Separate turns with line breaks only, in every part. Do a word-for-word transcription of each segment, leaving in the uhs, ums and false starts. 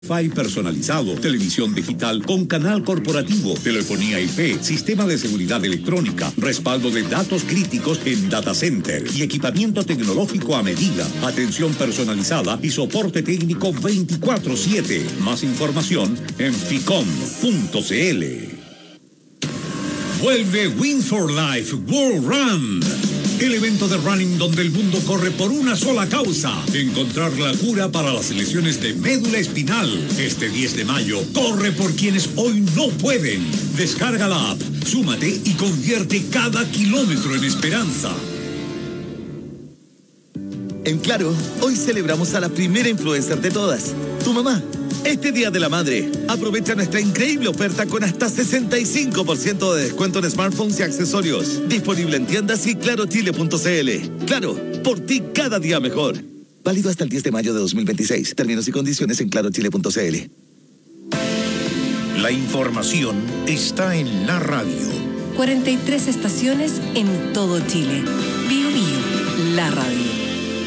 Wi-Fi personalizado, televisión digital con canal corporativo, telefonía I P, sistema de seguridad electrónica, respaldo de datos críticos en data center y equipamiento tecnológico a medida, atención personalizada y soporte técnico veinticuatro siete. Más información en ficom punto cl. Vuelve Win for Life World Run, el evento de running donde el mundo corre por una sola causa: encontrar la cura para las lesiones de médula espinal. Este diez de mayo, corre por quienes hoy no pueden. Descarga la app, súmate y convierte cada kilómetro en esperanza.
En Claro, hoy celebramos a la primera influencer de todas, tu mamá. Este Día de la Madre, aprovecha nuestra increíble oferta con hasta sesenta y cinco por ciento de descuento en smartphones y accesorios. Disponible en tiendas y claro chile punto cl. Claro, por ti cada día mejor. Válido hasta el diez de mayo de dos mil veintiséis. Términos y condiciones en claro chile punto cl.
La información está en la radio.
cuarenta y tres estaciones en todo Chile. Bio Bio, la radio.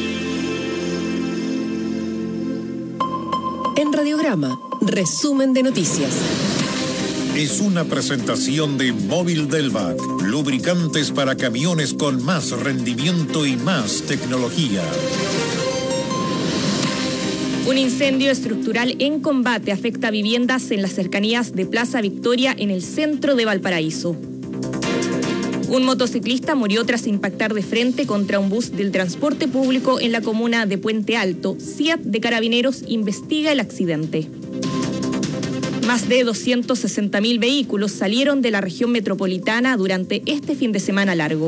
En Radiograma, resumen de noticias.
Es una presentación de Móvil Delvac, lubricantes para camiones con más rendimiento y más tecnología.
Un incendio estructural en combate afecta viviendas en las cercanías de Plaza Victoria en el centro de Valparaíso. Un motociclista murió tras impactar de frente contra un bus del transporte público en la comuna de Puente Alto. C I A T de Carabineros investiga el accidente. Más de doscientos sesenta mil vehículos salieron de la región metropolitana durante este fin de semana largo.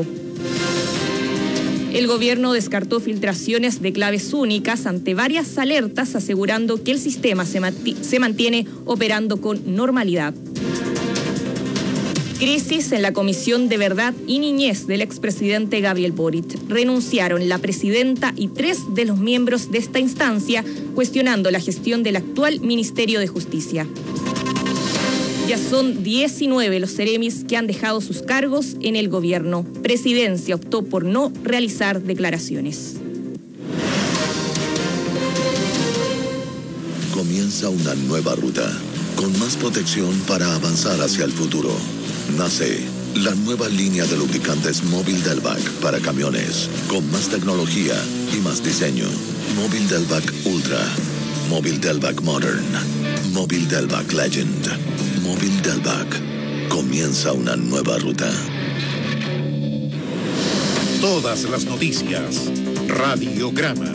El gobierno descartó filtraciones de claves únicas ante varias alertas, asegurando que el sistema se, mati- se mantiene operando con normalidad. Crisis en la Comisión de Verdad y Niñez del expresidente Gabriel Boric. Renunciaron la presidenta y tres de los miembros de esta instancia, cuestionando la gestión del actual Ministerio de Justicia. Ya son diecinueve los seremis que han dejado sus cargos en el gobierno. Presidencia optó por no realizar declaraciones.
Comienza una nueva ruta, con más protección para avanzar hacia el futuro. Nace la nueva línea de lubricantes Móvil Delvac para camiones, con más tecnología y más diseño. Móvil Delvac Ultra, Móvil Delvac Modern, Móvil Delvac Legend, Móvil Delvac. Comienza una nueva ruta.
Todas las noticias. Radiograma.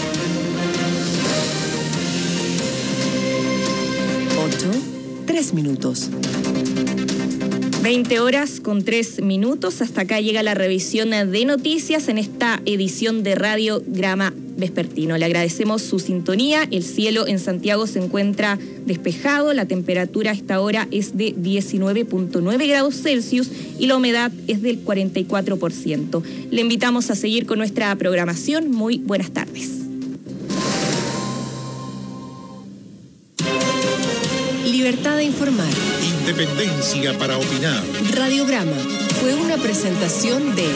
ocho, tres minutos.
veinte horas con tres minutos. Hasta acá llega la revisión de noticias en esta edición de Radiograma Vespertino. Le agradecemos su sintonía. El cielo en Santiago se encuentra despejado. La temperatura a esta hora es de diecinueve punto nueve grados Celsius y la humedad es del cuarenta y cuatro por ciento. Le invitamos a seguir con nuestra programación. Muy buenas tardes.
Libertad de informar.
Independencia para opinar.
Radiograma fue una presentación de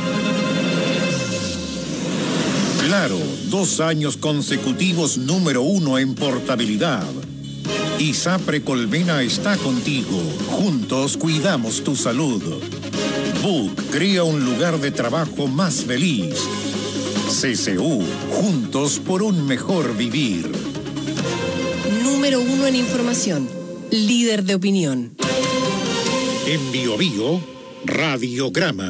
Claro, dos años consecutivos número uno en portabilidad. ISAPRE Colmena está contigo. Juntos cuidamos tu salud. Book crea un lugar de trabajo más feliz. C C U, juntos por un mejor vivir.
número uno en información, líder de opinión.
En Bio Bio, Radiograma.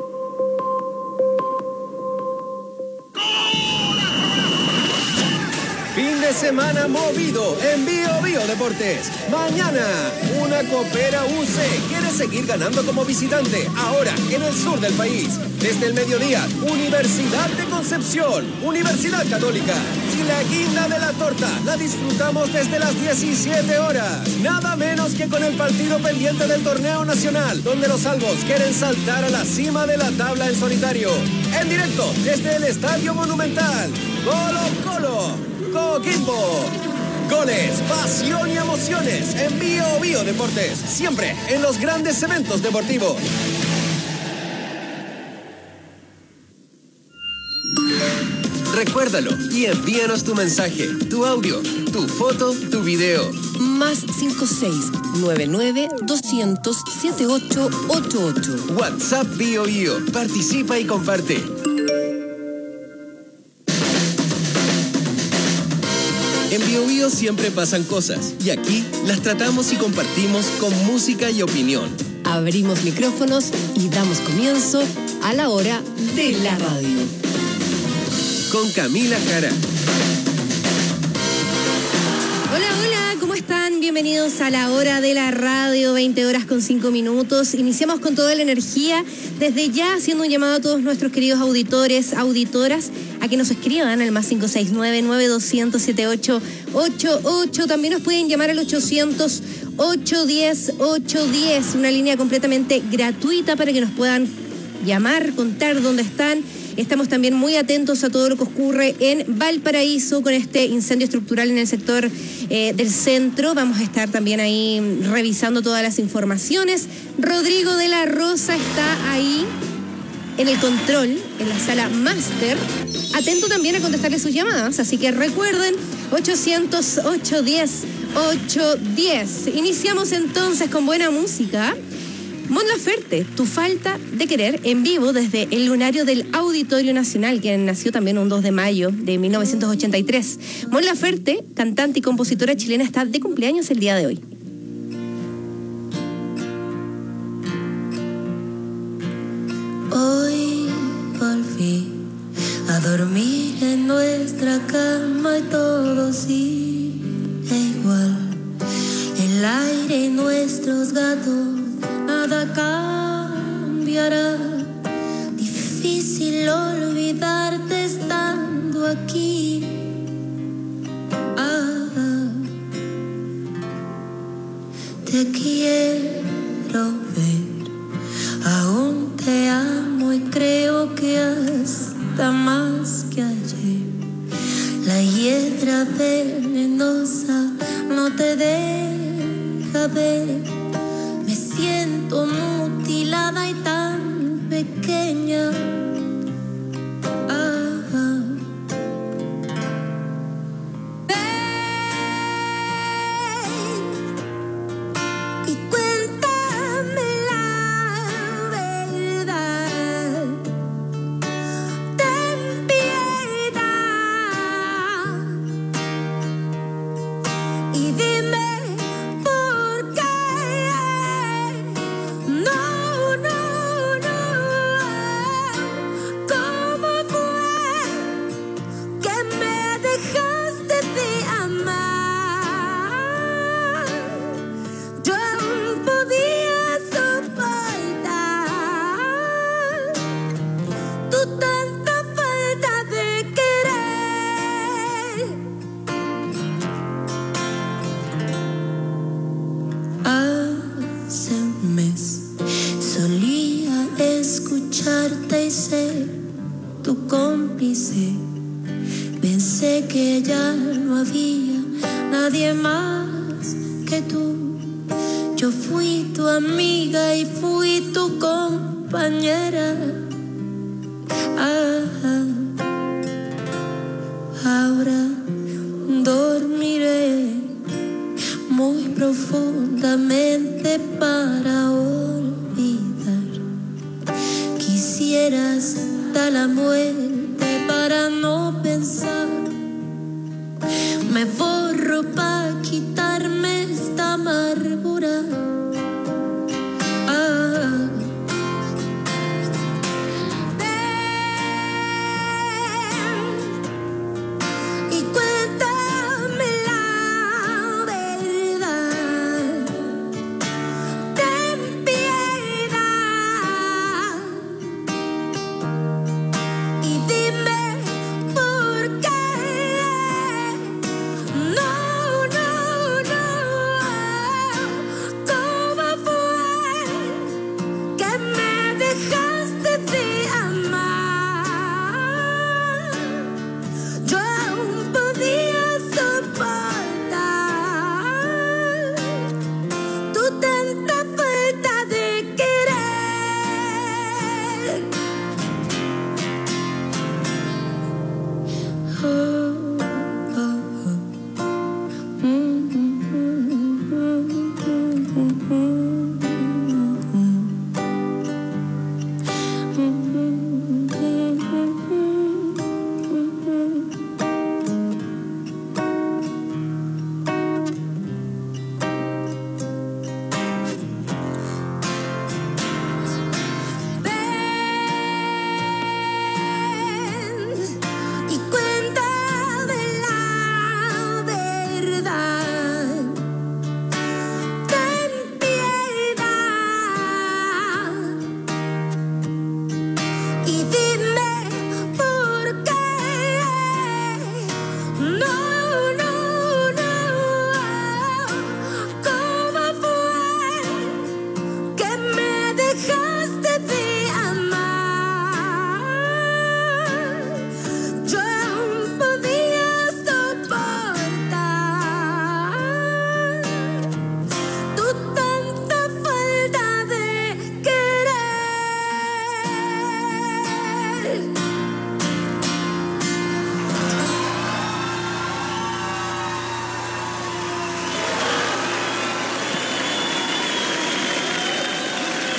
Fin de semana movido en Bio Bio Deportes. Mañana, una Copera U C quiere seguir ganando como visitante, ahora en el sur del país. Desde el mediodía, Universidad de Concepción, Universidad Católica. Y la guinda de la torta la disfrutamos desde las diecisiete horas. Nada menos que con el partido pendiente del torneo nacional, donde los albos quieren saltar a la cima de la tabla en solitario. En directo, desde el Estadio Monumental. Colo Colo. Coquimbo. Goles, pasión y emociones en Bio Bio Deportes. Siempre en los grandes eventos deportivos. Recuérdalo y envíanos tu mensaje, tu audio, tu foto, tu video.
Más cinco seis nueve nueve dos cero cero siete ocho ocho ocho.
WhatsApp Bio Bio. Participa y comparte. En Bio Bio siempre pasan cosas y aquí las tratamos y compartimos con música y opinión.
Abrimos micrófonos y damos comienzo a la hora de la radio.
Con Camila Jara.
Hola, hola, ¿cómo están? Bienvenidos a la hora de la radio, veinte horas con cinco minutos. Iniciamos con toda la energía, desde ya haciendo un llamado a todos nuestros queridos auditores, auditoras, a que nos escriban al más cinco seis nueve nueve dos cero cero siete ocho ocho ocho. También nos pueden llamar al ochocientos ocho diez ocho diez, una línea completamente gratuita para que nos puedan llamar, contar dónde están. Estamos también muy atentos a todo lo que ocurre en Valparaíso con este incendio estructural en el sector eh, del centro. Vamos a estar también ahí revisando todas las informaciones. Rodrigo de la Rosa está ahí en el control, en la sala máster, atento también a contestarle sus llamadas. Así que recuerden, ochocientos ocho diez ocho diez. Iniciamos entonces con buena música. Mon Laferte, Tu falta de querer, en vivo desde el lunario del Auditorio Nacional, que nació también un dos de mayo de mil novecientos ochenta y tres. Mon Laferte, cantante y compositora chilena, está de cumpleaños el día de hoy.
Hoy volví a dormir en nuestra cama y todo sigue igual. El aire y nuestros gatos, nada cambiará. Difícil olvidarte estando aquí. Ah, ah. Te quiero ver, aún te amo y creo que hasta más que ayer. La hiedra venenosa no te deja ver. Me siento mutilada y tan pequeña. Ah, ah. Ven y cuéntame la verdad. Ten piedad y dime. Pensé que ya no había nadie más que tú. Yo fui tu amiga y fui tu compañera. Ah, ah. Ahora dormiré muy profundamente para olvidar. Quisiera hasta la muerte para no pensar. Me borro para quitarme esta amargura. Ah. Ven y cuéntame la verdad. Ten piedad y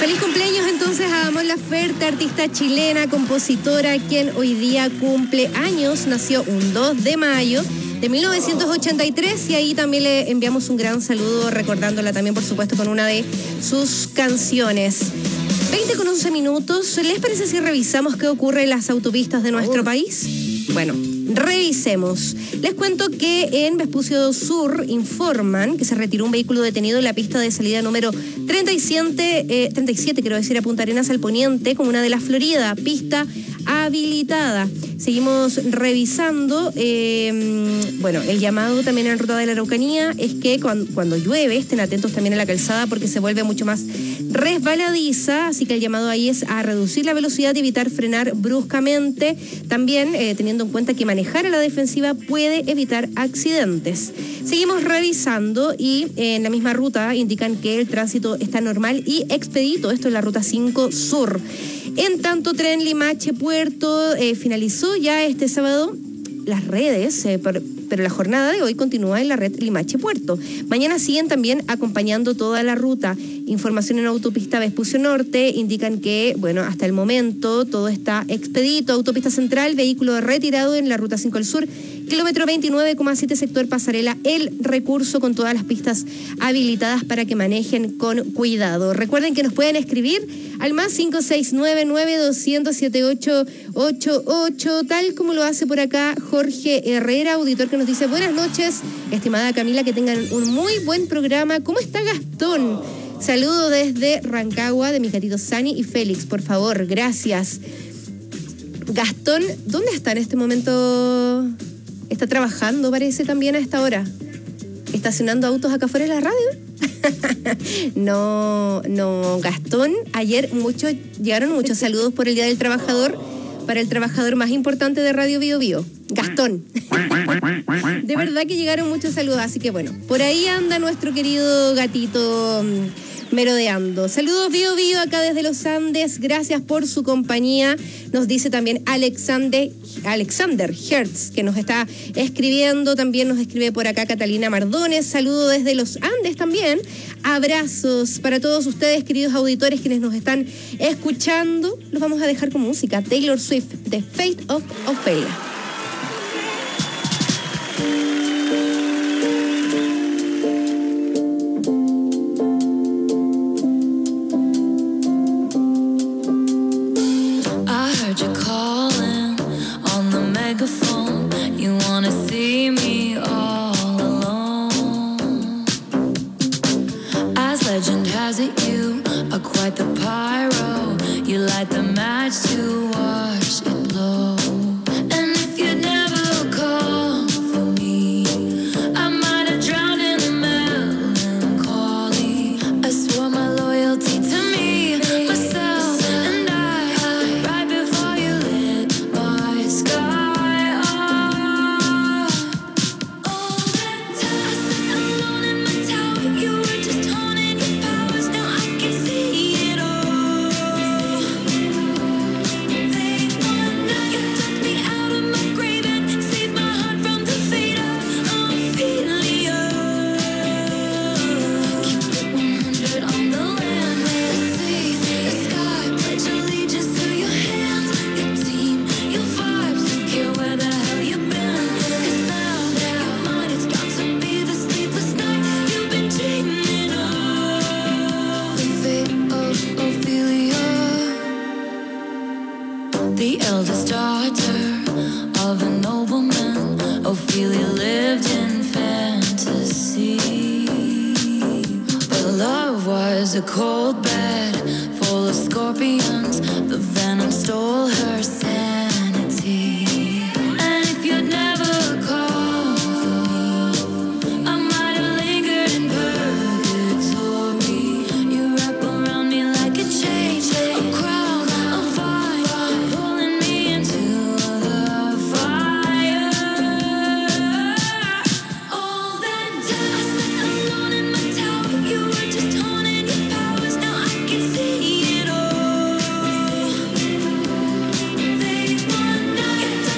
Feliz cumpleaños entonces a Mon Laferte, artista chilena, compositora, quien hoy día cumple años. Nació un dos de mayo de mil novecientos ochenta y tres y ahí también le enviamos un gran saludo, recordándola también, por supuesto, con una de sus canciones. veinte con once minutos. ¿Les parece si revisamos qué ocurre en las autopistas de nuestro país? Bueno, revisemos. Les cuento que en Vespucio Sur informan que se retiró un vehículo detenido en la pista de salida número treinta y siete, eh, treinta y siete, quiero decir, a Punta Arenas al poniente, comuna de La Florida, pista habilitada. Seguimos revisando. Eh, bueno, el llamado también en Ruta de la Araucanía es que cuando, cuando llueve estén atentos también a la calzada porque se vuelve mucho más resbaladiza, así que el llamado ahí es a reducir la velocidad y evitar frenar bruscamente. También eh, teniendo en cuenta que manejar a la defensiva puede evitar accidentes. Seguimos revisando y eh, en la misma ruta indican que el tránsito está normal y expedito. Esto es la ruta cinco Sur. En tanto, tren Limache Puerto eh, finalizó ya este sábado las redes, eh, por, pero la jornada de hoy continúa en la red Limache Puerto. Mañana siguen también acompañando toda la ruta. Información en Autopista Vespucio Norte indican que, bueno, hasta el momento todo está expedito. Autopista Central, vehículo retirado en la ruta cinco al Sur, kilómetro veintinueve coma siete, sector Pasarela, el recurso con todas las pistas habilitadas para que manejen con cuidado. Recuerden que nos pueden escribir al más cinco seis nueve nueve dos cero cero siete ocho ocho ocho, tal como lo hace por acá Jorge Herrera, auditor, que nos dice: buenas noches, estimada Camila, que tengan un muy buen programa. ¿Cómo está Gastón? Saludo desde Rancagua de mis gatitos Sani y Félix, por favor, gracias. Gastón, ¿dónde está en este momento? Está trabajando, parece, también a esta hora. ¿Estacionando autos acá afuera de la radio? No, no, Gastón, ayer muchos, llegaron muchos saludos por el Día del Trabajador, para el trabajador más importante de Radio Bio Bio, Gastón. De verdad que llegaron muchos saludos, así que bueno, por ahí anda nuestro querido gatito merodeando. Saludos Bio Bio acá desde los Andes, gracias por su compañía. Nos dice también Alexander, Alexander Hertz, que nos está escribiendo. También nos escribe por acá Catalina Mardones. Saludo desde los Andes también. Abrazos para todos ustedes, queridos auditores, quienes nos están escuchando. Los vamos a dejar con música. Taylor Swift, The Fate of Ophelia.
You wanna see me all alone. As legend has it, you are quite the pyro. You light the match to watch it blow. And if you never call for me, I might have drowned in the melancholy. I swore my loyalty to me, myself, and I, right before you lit my sky. The eldest daughter of a nobleman, Ophelia lived in fantasy. But love was a cold bed full of scorpions. The venom stole her sanity. And if you'd never called for me, I might have lingered in purgatory. You wrap around me like a chain, a crown, a fire, pulling me into the fire. All that time I spent alone in my tower, you were just honing your powers. Now I can see it all. They want not.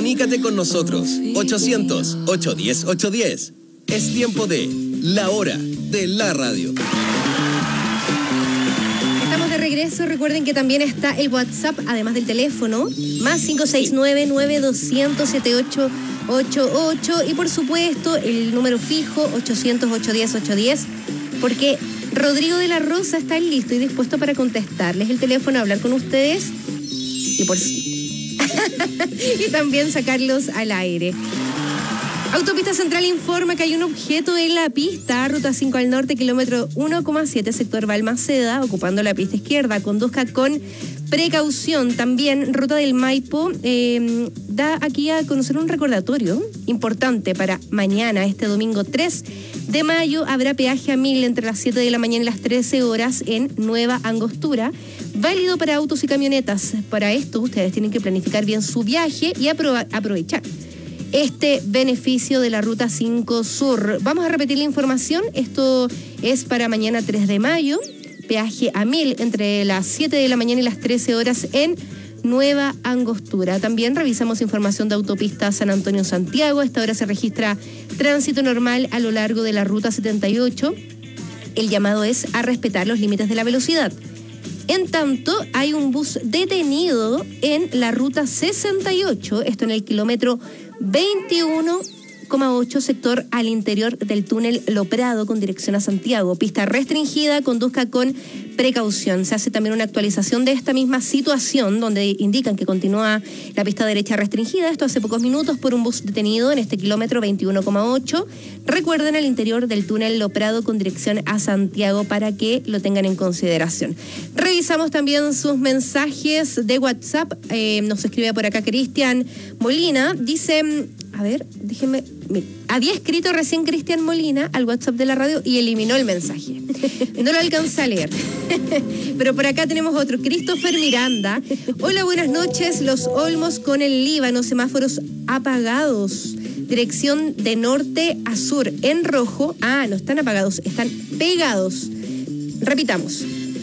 Comunícate con nosotros. ochocientos, ochocientos diez, ochocientos diez. Es tiempo de La Hora de la Radio.
Estamos de regreso. Recuerden que también está el WhatsApp, además del teléfono, más cinco seis nueve, nueve dos cero cero, siete ocho ocho ocho. Y por supuesto, el número fijo, ochocientos, ochocientos diez, ochocientos diez. Porque Rodrigo de la Rosa está listo y dispuesto para contestarles el teléfono, hablar con ustedes y por y también sacarlos al aire. Autopista Central informa que hay un objeto en la pista, ruta cinco al norte, kilómetro uno coma siete, sector Balmaceda, ocupando la pista izquierda. Conduzca con precaución. También ruta del Maipo eh, da aquí a conocer un recordatorio importante para mañana, este domingo tres de mayo. Habrá peaje a mil entre las siete de la mañana y las trece horas en Nueva Angostura, válido para autos y camionetas. Para esto ustedes tienen que planificar bien su viaje y aprova- aprovechar este beneficio de la Ruta cinco Sur. Vamos a repetir la información. Esto es para mañana tres de mayo. Peaje a mil entre las siete de la mañana y las trece horas en Nueva Angostura. También revisamos información de autopista San Antonio-Santiago. A esta hora se registra tránsito normal a lo largo de la Ruta setenta y ocho. El llamado es a respetar los límites de la velocidad. En tanto, hay un bus detenido en la Ruta sesenta y ocho, esto en el kilómetro veintiuno coma ocho, sector al interior del túnel Lo Prado con dirección a Santiago. Pista restringida, conduzca con precaución. Se hace también una actualización de esta misma situación donde indican que continúa la pista derecha restringida, esto hace pocos minutos, por un bus detenido en este kilómetro veintiuno coma ocho. Recuerden, al interior del túnel Lo Prado con dirección a Santiago, para que lo tengan en consideración. Revisamos también sus mensajes de WhatsApp. Eh, nos escribe por acá Cristian Molina. Dice, a ver, déjenme... Había escrito recién Cristian Molina al WhatsApp de la radio y eliminó el mensaje. No lo alcanza a leer. Pero por acá tenemos otro, Christopher Miranda. Hola, buenas noches. Los Olmos con el Líbano, semáforos apagados. Dirección de norte a sur, en rojo. Ah, no están apagados, están pegados. Repitamos.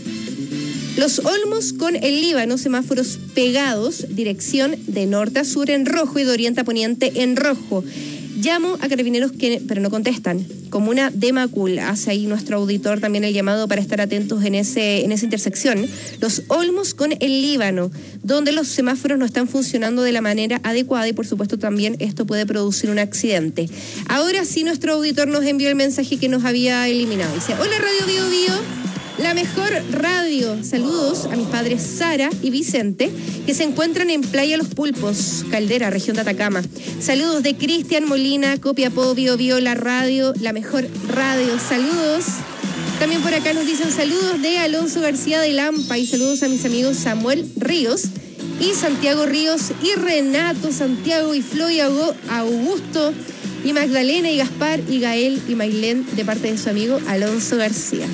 Los Olmos con el Líbano, semáforos pegados, dirección de norte a sur en rojo y de oriente a poniente en rojo. Llamo a carabineros, que, pero no contestan. Comuna de Macul, hace ahí nuestro auditor también el llamado para estar atentos en ese en esa intersección. Los Olmos con el Líbano, donde los semáforos no están funcionando de la manera adecuada y por supuesto también esto puede producir un accidente. Ahora sí, nuestro auditor nos envió el mensaje que nos había eliminado. Dice, hola Radio Bio Bio, la mejor radio. Saludos a mis padres Sara y Vicente, que se encuentran en Playa Los Pulpos, Caldera, región de Atacama. Saludos de Cristian Molina, Copiapó, Bio Bio, la radio, la mejor radio. Saludos. También por acá nos dicen saludos de Alonso García de Lampa y saludos a mis amigos Samuel Ríos y Santiago Ríos y Renato, Santiago y Flo y Augusto y Magdalena y Gaspar y Gael y Mailén, de parte de su amigo Alonso García.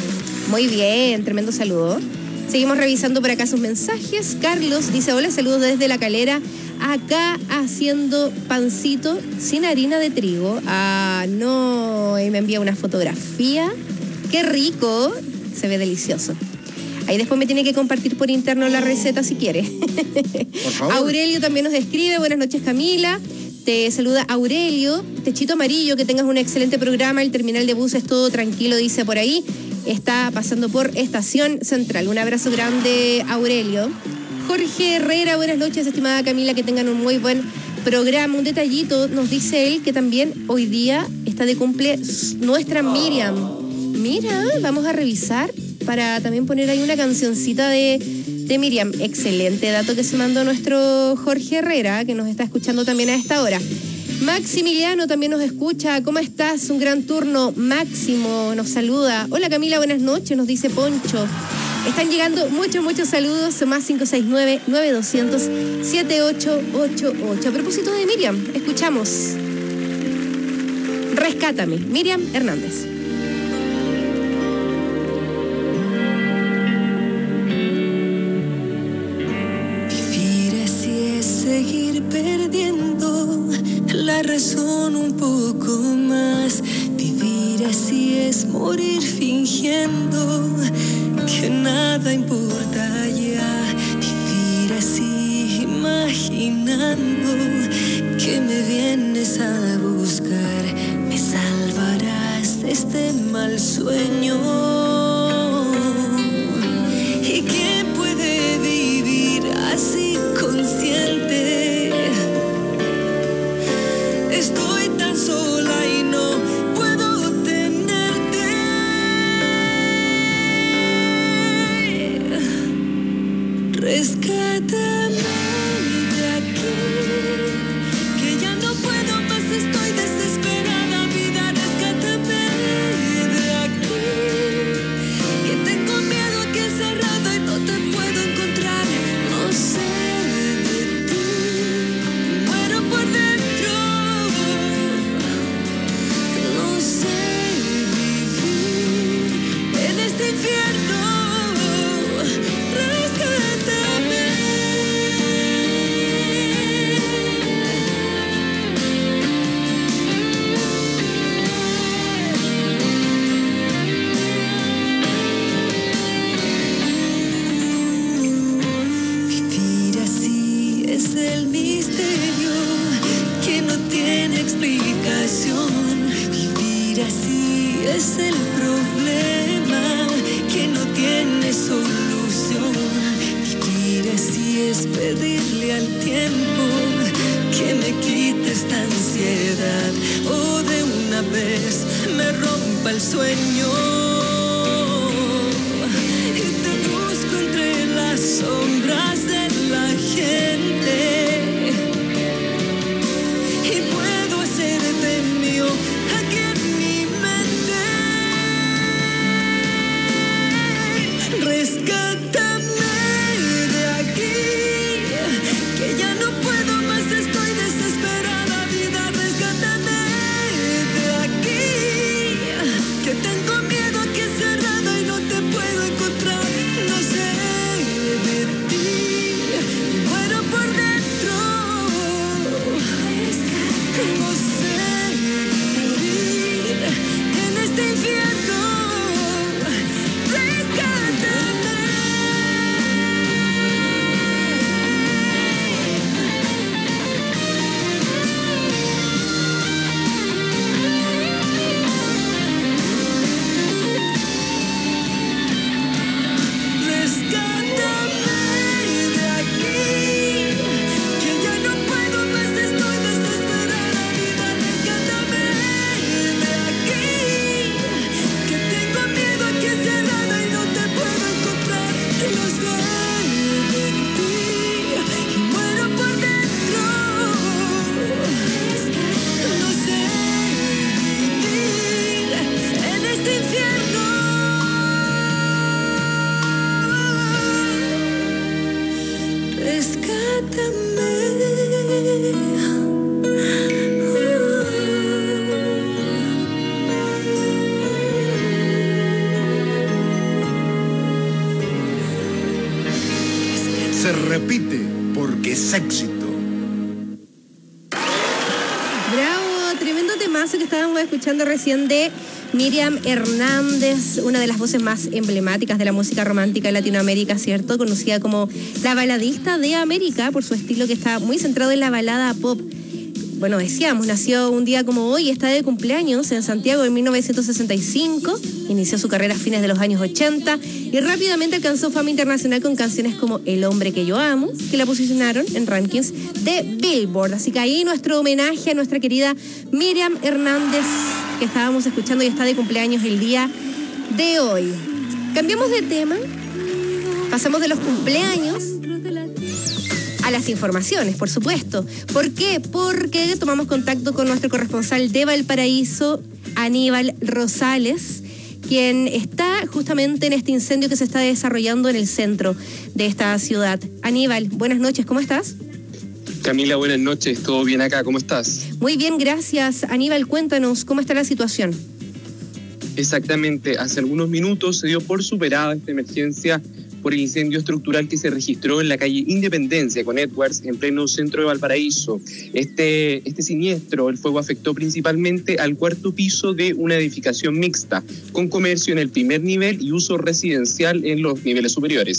Muy bien, tremendo saludo. Seguimos revisando por acá sus mensajes. Carlos dice, hola, saludos desde La Calera, acá haciendo pancito sin harina de trigo. Ah, no, y me envía una fotografía. ¡Qué rico! Se ve delicioso. Ahí después me tiene que compartir por interno la receta si quiere. Por favor. Aurelio también nos escribe, buenas noches Camila. Te saluda Aurelio, Techito Amarillo, que tengas un excelente programa. El terminal de buses todo tranquilo, dice por ahí. Está pasando por Estación Central. Un abrazo grande, Aurelio. Jorge Herrera, buenas noches, estimada Camila, que tengan un muy buen programa. Un detallito, nos dice él que también hoy día está de cumple nuestra Miriam. Mira, vamos a revisar para también poner ahí una cancioncita de, de Miriam. Excelente dato que se mandó nuestro Jorge Herrera, que nos está escuchando también a esta hora. Maximiliano también nos escucha. ¿Cómo estás? Un gran turno. Máximo nos saluda. Hola Camila, buenas noches, nos dice Poncho. Están llegando muchos, muchos saludos. Más cinco seis nueve, nueve dos cero cero, siete ocho ocho ocho. A propósito de Miriam, escuchamos Rescátame, Miriam Hernández.
Vivir así es seguir perdiendo la razón un poco más. Vivir así es morir fingiendo que nada importa ya. Vivir así imaginando que me vienes a buscar, me salvarás de este mal sueño. ¿Y quién puede vivir así consciente? Estoy tan sola y no puedo tenerte. Rescátame de aquí, que ya no puedo más, estoy desesperada, vida, rescátame de aquí, que tengo miedo aquí encerrado y no te puedo encontrar, no sé de ti, muero por dentro, no sé vivir en este infierno. Vivir así es el misterio que no tiene explicación. Vivir así es el problema que no tiene solución. Vivir así es pedirle al tiempo que me quite esta ansiedad o de una vez me rompa el sueño. Y te busco entre las sombras de la gente y puedo hacerte mío aquí en mi mente. Rescátame de aquí, que ya no puedo más, estoy desesperada, vida, rescátame de aquí, que tengo miedo aquí encerrada y no te puedo encontrar, no sé de ti, muero por dentro, no sé vivir en este infierno, rescátame. Rescátame de aquí, que ya no puedo más, estoy desesperada, vida, rescátame de aquí, que tengo miedo aquí encerrada y no te puedo encontrar, no sé de ti, y muero por dentro, no sé vivir en este infierno.
Se repite porque es éxito.
Bravo, tremendo temazo que estábamos escuchando recién de Miriam Hernández, una de las voces más emblemáticas de la música romántica en Latinoamérica, ¿cierto? Conocida como la baladista de América por su estilo que está muy centrado en la balada pop. Bueno, decíamos, nació un día como hoy, está de cumpleaños en Santiago en mil novecientos sesenta y cinco, inició su carrera a fines de los años ochenta y rápidamente alcanzó fama internacional con canciones como El hombre que yo amo, que la posicionaron en rankings de Billboard. Así que ahí nuestro homenaje a nuestra querida Miriam Hernández, que estábamos escuchando y está de cumpleaños el día de hoy. Cambiamos de tema, pasamos de los cumpleaños a las informaciones, por supuesto. ¿Por qué? Porque tomamos contacto con nuestro corresponsal de Valparaíso, Aníbal Rosales, quien está justamente en este incendio que se está desarrollando en el centro de esta ciudad. Aníbal, buenas noches, ¿cómo estás?
Camila, buenas noches, ¿todo bien acá? ¿Cómo estás?
Muy bien, gracias. Aníbal, cuéntanos, ¿cómo está la situación?
Exactamente, hace algunos minutos se dio por superada esta emergencia por el incendio estructural que se registró en la calle Independencia con Edwards, en pleno centro de Valparaíso. Este, este siniestro, el fuego afectó principalmente al cuarto piso de una edificación mixta, con comercio en el primer nivel y uso residencial en los niveles superiores.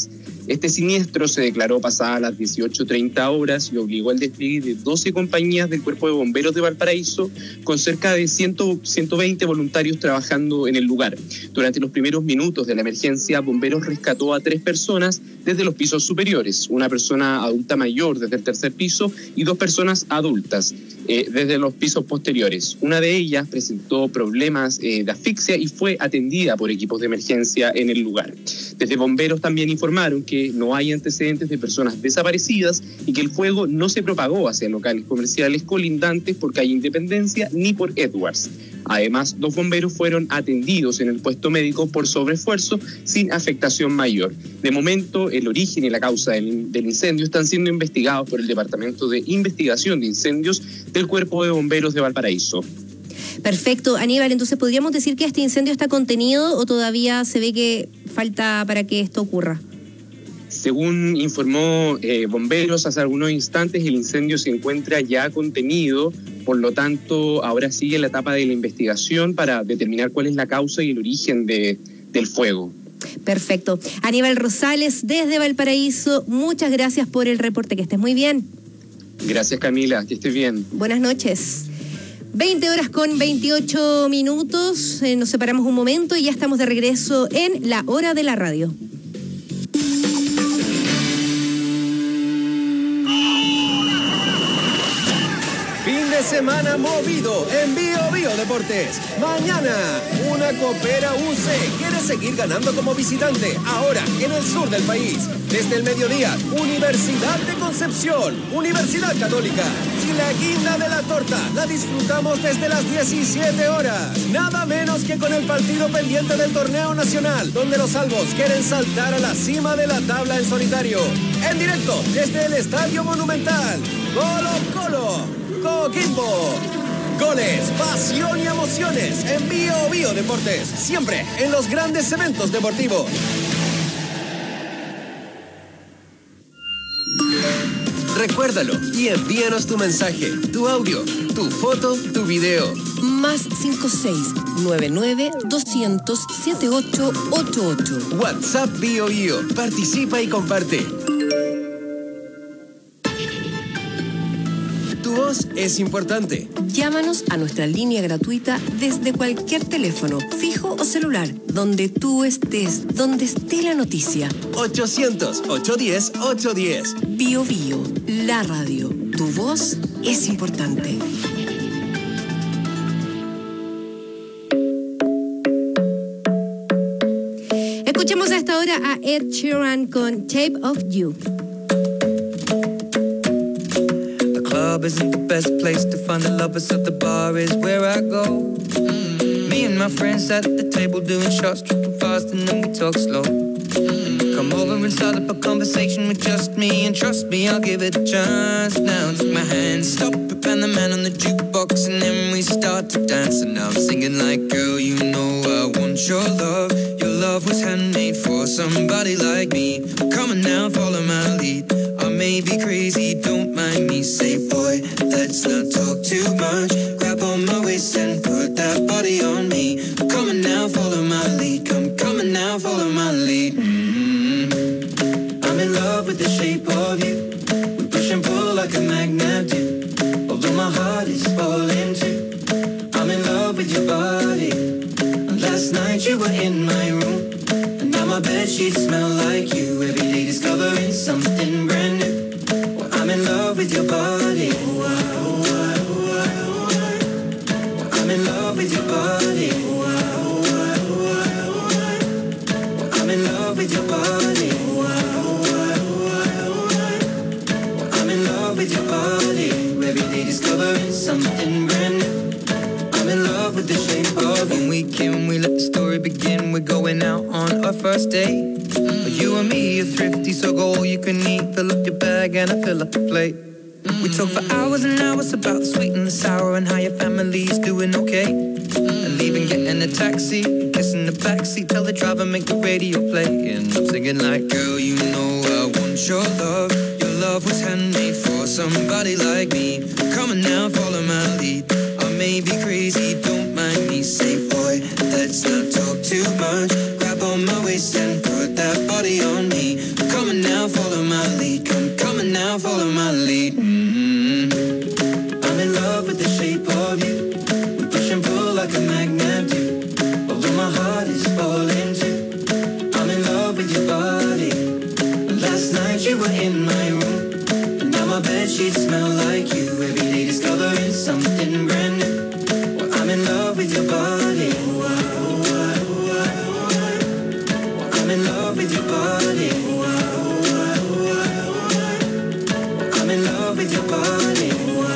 Este siniestro se declaró pasadas las dieciocho treinta horas y obligó al despliegue de doce compañías del Cuerpo de Bomberos de Valparaíso con cerca de cien, ciento veinte voluntarios trabajando en el lugar. Durante los primeros minutos de la emergencia, Bomberos rescató a tres personas desde los pisos superiores, una persona adulta mayor desde el tercer piso y dos personas adultas eh, desde los pisos posteriores. Una de ellas presentó problemas eh, de asfixia y fue atendida por equipos de emergencia en el lugar. Desde Bomberos también informaron que no hay antecedentes de personas desaparecidas y que el fuego no se propagó hacia locales comerciales colindantes por calle Independencia ni por Edwards. Además, dos bomberos fueron atendidos en el puesto médico por sobreesfuerzo sin afectación mayor. De momento, el origen y la causa del, del incendio están siendo investigados por el Departamento de Investigación de Incendios del Cuerpo de Bomberos de Valparaíso.
Perfecto. Aníbal, entonces, ¿podríamos decir que este incendio está contenido o todavía se ve que falta para que esto ocurra?
Según informó eh, Bomberos hace algunos instantes, el incendio se encuentra ya contenido, por lo tanto, ahora sigue la etapa de la investigación para determinar cuál es la causa y el origen de, del fuego.
Perfecto. Aníbal Rosales, desde Valparaíso, muchas gracias por el reporte, que estés muy bien.
Gracias, Camila, que estés bien.
Buenas noches. veinte horas con veintiocho minutos, eh, nos separamos un momento y ya estamos de regreso en La Hora de la Radio.
Fin de semana movido en Bio Bio Deportes. Mañana, una Coopera U C quiere seguir ganando como visitante, ahora en el sur del país. Desde el mediodía, Universidad de Concepción, Universidad Católica. Y la guinda de la torta la disfrutamos desde las diecisiete horas. Nada menos que con el partido pendiente del torneo nacional, donde los albos quieren saltar a la cima de la tabla en solitario. En directo, desde el Estadio Monumental. Colo Colo. Coquimbo. Goles, pasión y emociones en Bio Bio Deportes. Siempre en los grandes eventos deportivos. Recuérdalo y envíanos tu mensaje, tu audio, tu foto, tu video.
Más cinco seis nueve nueve dos cero cero siete ocho ocho ocho.
WhatsApp Bio Bio. Participa y comparte. Tu voz es importante.
Llámanos a nuestra línea gratuita desde cualquier teléfono, fijo o celular, donde tú estés, donde esté la noticia.
ochocientos, ochocientos diez, ochocientos diez.
Bio Bio, la radio. Tu voz es importante.
Escuchemos a esta hora a Ed Sheeran con Shape of You.
Club isn't the best place to find the lovers, so the bar is where I go. Mm-hmm. Me and my friends at the table doing shots, tripping fast, and then we talk slow. Mm-hmm. And you come over and start up a conversation with just me, and trust me, I'll give it a chance. Now take my hand, stop it, and the man on the jukebox, and then we start to dance. And now I'm singing like, girl, you know I want your love. Your love was handmade for somebody like me. Come on now, follow my lead. I may be crazy, don't mind me. Say, boy, let's not talk too much. Grab on my waist and put that body on me. Come on now, follow my lead. Come, come on now, follow my lead. Mm-hmm. I'm in love with the shape of you. We push and pull like a magnet do. Although my heart is falling too. I'm in love with your body. Last night you were in my room, and now my bedsheets smell like you. Every day discovering something brand new. Well, I'm in love with your body. Well, I'm in love with your body. Well, I'm in love with your body. Well, I'm in love with your body. Every day discovering something brand new. I'm in love with the shape of you. When we came, we let the story begin. We're going out on our first date. Mm-hmm. But you and me are thrifty, so go all you can eat. Fill up your bag and I fill up the plate. Mm-hmm. We talk for hours and hours about the sweet and the sour and how your family's doing okay. Mm-hmm. And leaving, getting a taxi, kissing the backseat, tell the driver make the radio play. And I'm singing like, girl, you know I want your love. Your love was handmade for somebody like me. Come on now, follow my lead. I may be crazy, don't mind me. Say, boy, let's not talk too much. Grab on my waist and put that body on me. Come on bedsheets smell like you. Every day discovering something brand new. Well, I'm in love with your body. I'm in love with your body. I'm in love with your body.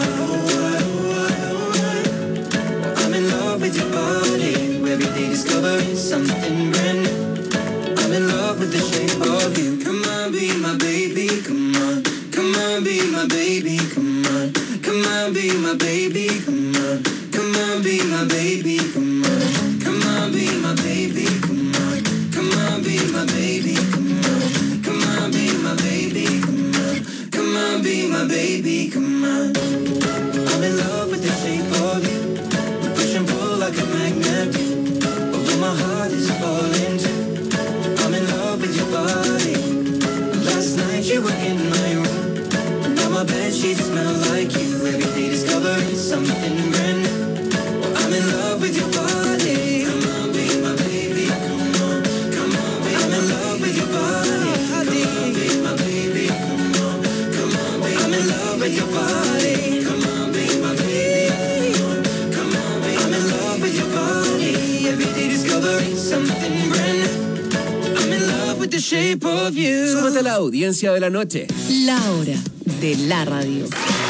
I'm in love with your body. Every day discovering something brand new. I'm in love with the shape of you. Come on, be my baby, come on. Come on, be my baby, come on. Come on, be my baby, come on. Come on, be my baby, come on. Come on, be my baby, come on. Come on, be my baby, come on. Come on, be my baby, come on. Come on, be my baby, come on. I'm in love with the shape of you. We push and pull like a magnet. Although my heart is falling too. I'm in love with your body. Last night you were in my room. Now my bedsheets smell like you. Every day discovering something brand new. Well, I'm in love with your body. Come on, be my baby. Come on, come on, be I'm in love with your body. Come on, be my baby. Come on, come on, be I'm in love with your body. Come on, be my baby. Come on, come on, be I'm in love with your body. Every day discovering something brand new. I'm in love with the shape of you.
Súmate a la audiencia de la noche.
La hora de la radio.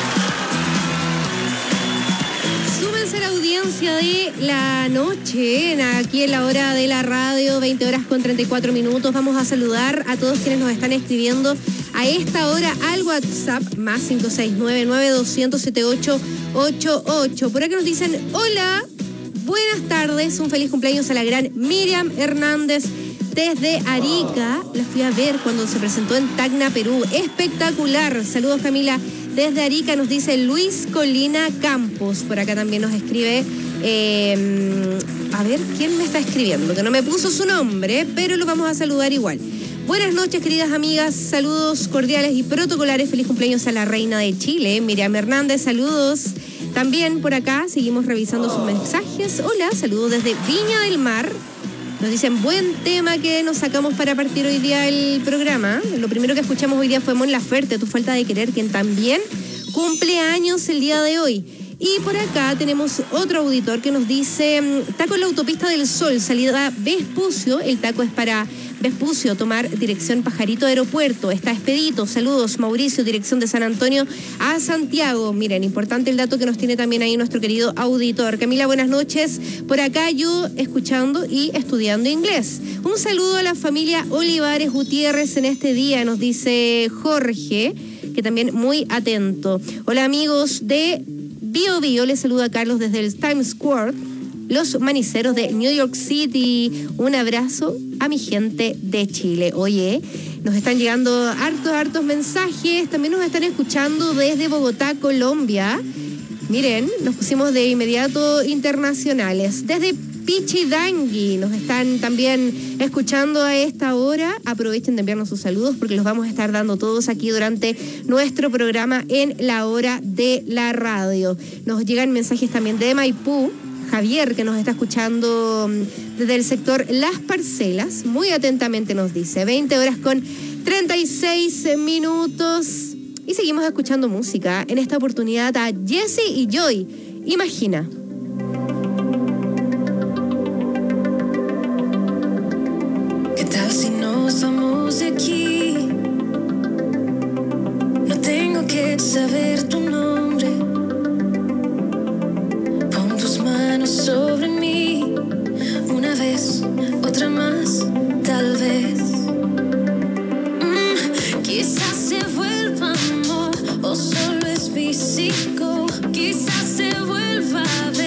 Súmense a la audiencia de la noche, aquí en la hora de la radio, veinte horas con treinta y cuatro minutos. Vamos a saludar a todos quienes nos están escribiendo a esta hora al WhatsApp, más cinco seis nueve, nueve dos cero cero, siete ocho ocho ocho. Por acá nos dicen, hola, buenas tardes, un feliz cumpleaños a la gran Miriam Hernández desde Arica. La fui a ver cuando se presentó en Tacna, Perú. Espectacular. Saludos, Camila. Desde Arica nos dice Luis Colina Campos. Por acá también nos escribe... Eh, a ver, ¿quién me está escribiendo? Que no me puso su nombre, pero lo vamos a saludar igual. Buenas noches, queridas amigas. Saludos cordiales y protocolares. Feliz cumpleaños a la reina de Chile, Miriam Hernández. Saludos. También por acá seguimos revisando sus mensajes. Hola, saludos desde Viña del Mar. Nos dicen, buen tema que nos sacamos para partir hoy día el programa. Lo primero que escuchamos hoy día fue Mon Laferte, Tu falta de querer, quien también cumple años el día de hoy. Y por acá tenemos otro auditor que nos dice, taco en la autopista del Sol, salida Vespucio. El taco es para Vespucio, tomar dirección Pajarito Aeropuerto. Está expedito. Saludos, Mauricio, dirección de San Antonio a Santiago. Miren, importante el dato que nos tiene también ahí nuestro querido auditor. Camila, buenas noches. Por acá yo escuchando y estudiando inglés. Un saludo a la familia Olivares Gutiérrez en este día, nos dice Jorge, que también muy atento. Hola, amigos de Bio Bio, les saluda Carlos desde el Times Square, los maniceros de New York City. Un abrazo a mi gente de Chile. Oye, nos están llegando hartos, hartos mensajes. También nos están escuchando desde Bogotá, Colombia. Miren, nos pusimos de inmediato internacionales. Desde Pichidangui nos están también escuchando a esta hora. Aprovechen de enviarnos sus saludos porque los vamos a estar dando todos aquí durante nuestro programa en la hora de la radio. Nos llegan mensajes también de Maipú. Javier, que nos está escuchando desde el sector Las Parcelas, muy atentamente nos dice, veinte horas con treinta y seis minutos. Y seguimos escuchando música. En esta oportunidad a Jesse y Joy, Imagina.
¿Qué tal si nos vamos de aquí? No tengo que saber tu nombre. Pon tus manos sobre mí. Una vez, otra más, tal vez. Mm, quizás se vuelva amor o solo es físico. Quizás se vuelva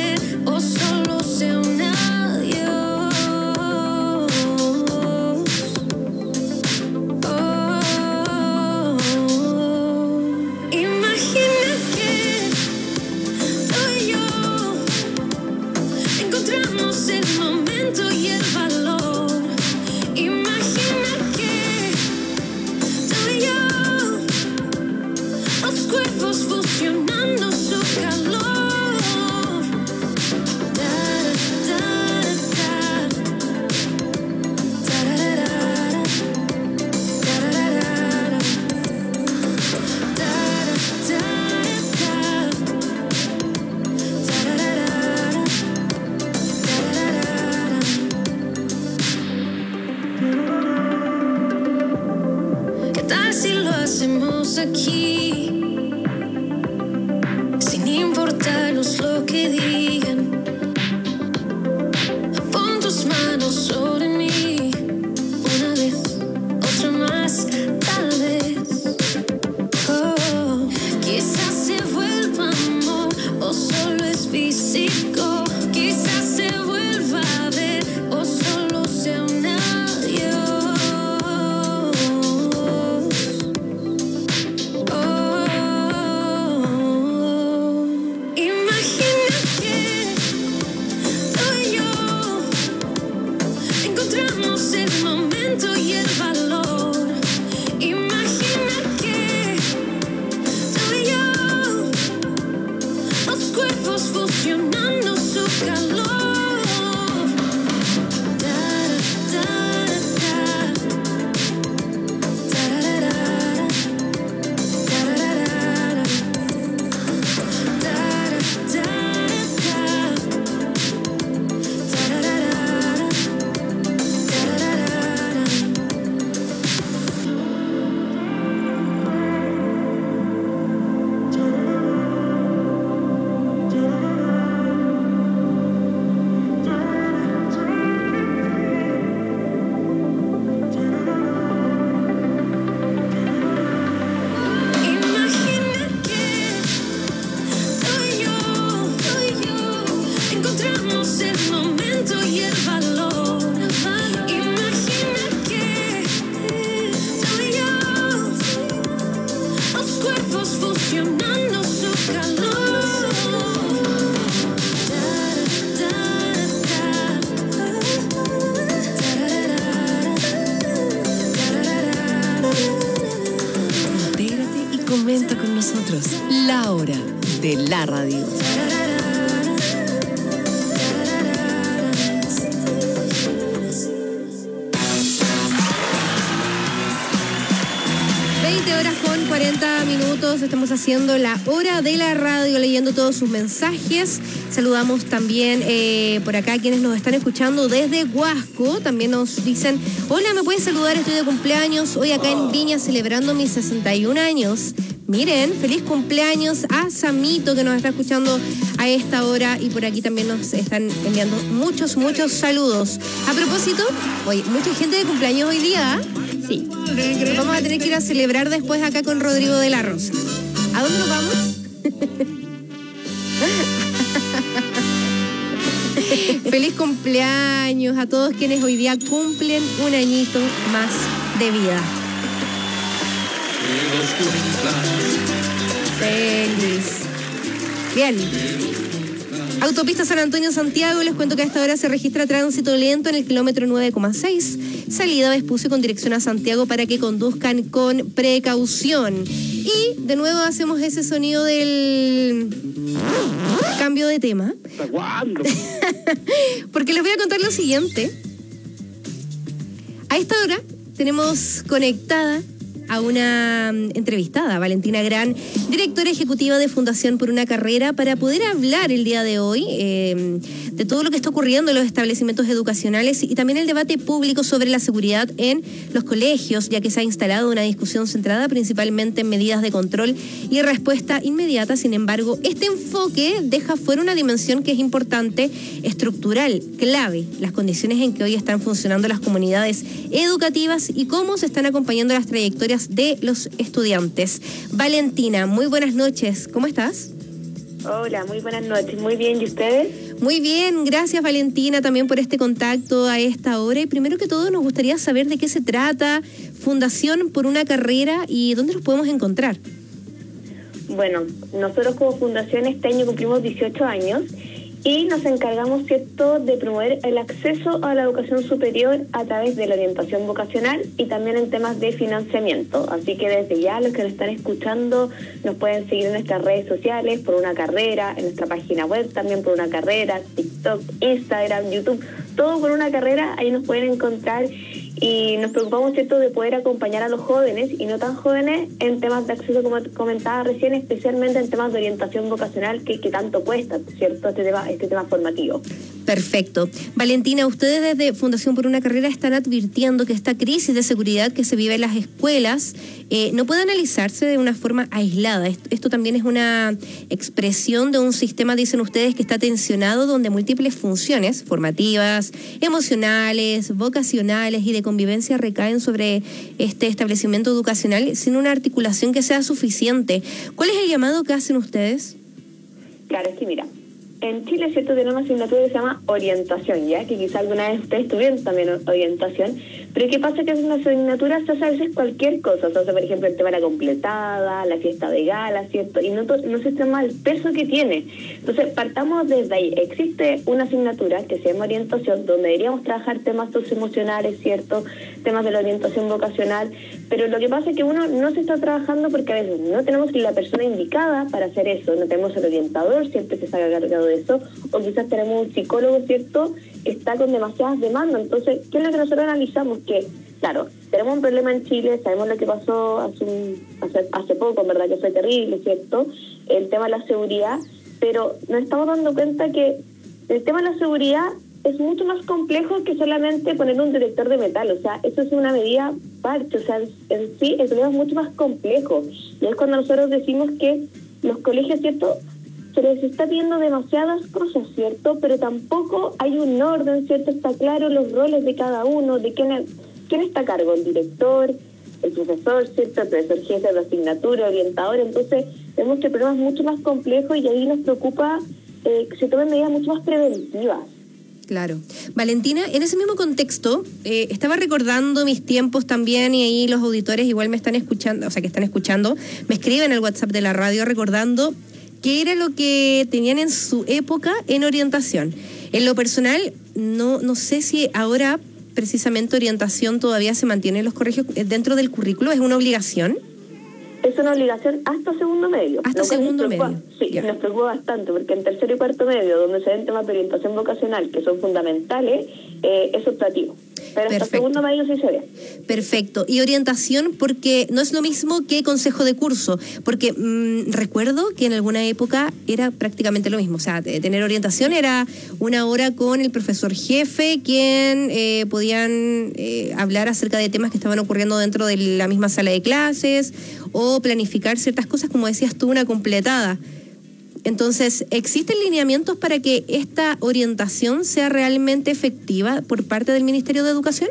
tal si lo hacemos aquí? Sin importarnos lo que digan, pon tus manos sobre mí. Una vez, otra más, tal vez. Oh, quizás se vuelva amor o solo es físico. Quizás se vuelva a ver o solo sea un adiós. Oh, imagina que tú y yo encontramos el momento y el valor. Imagina que tú y yo, los cuerpos fusionando su calor. Encontramos el momento y el valor. Imagina que tú y yo, los cuerpos fusionando su calor.
Entérate y comenta con nosotros. La hora de la radio.
veinte horas con cuarenta minutos, estamos haciendo la hora de la radio, leyendo todos sus mensajes. Saludamos también eh, por acá a quienes nos están escuchando desde Huasco. También nos dicen, hola, ¿me puedes saludar? Estoy de cumpleaños hoy acá en Viña celebrando mis sesenta y un años. Miren, feliz cumpleaños a Samito que nos está escuchando a esta hora, y por aquí también nos están enviando muchos, muchos saludos. A propósito, hoy mucha gente de cumpleaños hoy día, ¿eh? Sí. Nos vamos a tener que ir a celebrar después acá con Rodrigo de la Rosa. ¿A dónde nos vamos? Feliz cumpleaños a todos quienes hoy día cumplen un añito más de vida. Feliz. Bien. Autopista San Antonio-Santiago, les cuento que a esta hora se registra tránsito lento en el kilómetro nueve coma seis, salida Vespucio con dirección a Santiago para que conduzcan con precaución. Y de nuevo hacemos ese sonido del cambio de tema.
¿Hasta cuándo?
Porque les voy a contar lo siguiente. A esta hora tenemos conectada a una entrevistada, Valentina Gran, directora ejecutiva de Fundación por una Carrera, para poder hablar el día de hoy eh, de todo lo que está ocurriendo en los establecimientos educacionales y también el debate público sobre la seguridad en los colegios, ya que se ha instalado una discusión centrada principalmente en medidas de control y respuesta inmediata. Sin embargo, este enfoque deja fuera una dimensión que es importante, estructural, clave, las condiciones en que hoy están funcionando las comunidades educativas y cómo se están acompañando las trayectorias de los estudiantes. Valentina, muy buenas noches, ¿cómo estás?
Hola, muy buenas noches, muy bien, ¿y ustedes?
Muy bien, gracias Valentina también por este contacto a esta hora. Y primero que todo nos gustaría saber de qué se trata Fundación por una Carrera y dónde los podemos encontrar.
Bueno, nosotros como fundación este año cumplimos dieciocho años y nos encargamos, ¿cierto?, de promover el acceso a la educación superior a través de la orientación vocacional y también en temas de financiamiento. Así que desde ya los que nos están escuchando nos pueden seguir en nuestras redes sociales, Por una Carrera, en nuestra página web también Por una Carrera, TikTok, Instagram, YouTube, todo Por una Carrera, ahí nos pueden encontrar. Y nos preocupamos, ¿cierto?, de poder acompañar a los jóvenes y no tan jóvenes en temas de acceso, como comentaba recién, especialmente en temas de orientación vocacional que, que tanto cuesta, ¿cierto?, este tema, este tema formativo.
Perfecto. Valentina, ustedes desde Fundación por una Carrera están advirtiendo que esta crisis de seguridad que se vive en las escuelas eh, no puede analizarse de una forma aislada. Esto, esto también es una expresión de un sistema, dicen ustedes, que está tensionado, donde múltiples funciones formativas, emocionales, vocacionales y de convivencia recaen sobre este establecimiento educacional sin una articulación que sea suficiente. ¿Cuál es el llamado que hacen ustedes?
Claro, es que mira, en Chile, ¿cierto?, tenemos una asignatura que se llama orientación, ya que quizá alguna vez ustedes tuvieron también orientación, pero ¿qué pasa? Que es una asignatura, se hace a veces cualquier cosa, o sea, por ejemplo, el tema de la completada, la fiesta de gala, ¿cierto? Y no, no se toma el peso que tiene. Entonces, partamos desde ahí. Existe una asignatura que se llama orientación, donde deberíamos trabajar temas socioemocionales, ¿cierto?, temas de la orientación vocacional, pero lo que pasa es que uno no se está trabajando porque a veces no tenemos la persona indicada para hacer eso, no tenemos el orientador siempre que se haga cargado de eso, o quizás tenemos un psicólogo, ¿cierto?, que está con demasiadas demandas. Entonces, ¿qué es lo que nosotros analizamos? Que, claro, tenemos un problema en Chile, sabemos lo que pasó hace, un, hace, hace poco, en verdad que fue terrible, ¿cierto?, el tema de la seguridad, pero nos estamos dando cuenta que el tema de la seguridad es mucho más complejo que solamente poner un detector de metal, o sea, eso es una medida parte, o sea, en sí el problema es mucho más complejo, y es cuando nosotros decimos que los colegios, ¿cierto?, se les está pidiendo demasiadas cosas, ¿cierto?, pero tampoco hay un orden, ¿cierto?, está claro los roles de cada uno, de quién, quién está a cargo, el director, el profesor, ¿cierto?, el profesor jefe de la asignatura, orientador. Entonces vemos que el problema es mucho más complejo y ahí nos preocupa eh, que se tomen medidas mucho más preventivas.
Claro. Valentina, en ese mismo contexto, eh, estaba recordando mis tiempos también, y ahí los auditores igual me están escuchando, o sea, que están escuchando, me escriben en el WhatsApp de la radio recordando qué era lo que tenían en su época en orientación. En lo personal, no, no sé si ahora precisamente orientación todavía se mantiene en los colegios dentro del currículo, ¿es una obligación?
Es una obligación hasta segundo medio.
Hasta segundo medio.
Sí, yeah. Nos preocupa bastante, porque en tercero y cuarto medio, donde se ven temas de orientación vocacional, que son fundamentales, eh, es optativo. Pero hasta Perfecto. segundo medio sí se ve.
Perfecto. Y orientación, porque no es lo mismo que consejo de curso, porque mmm, recuerdo que en alguna época era prácticamente lo mismo. O sea, tener orientación era una hora con el profesor jefe, quien eh, podían eh, hablar acerca de temas que estaban ocurriendo dentro de la misma sala de clases, o planificar ciertas cosas, como decías tú, una completada. Entonces, ¿existen lineamientos para que esta orientación sea realmente efectiva por parte del Ministerio de Educación?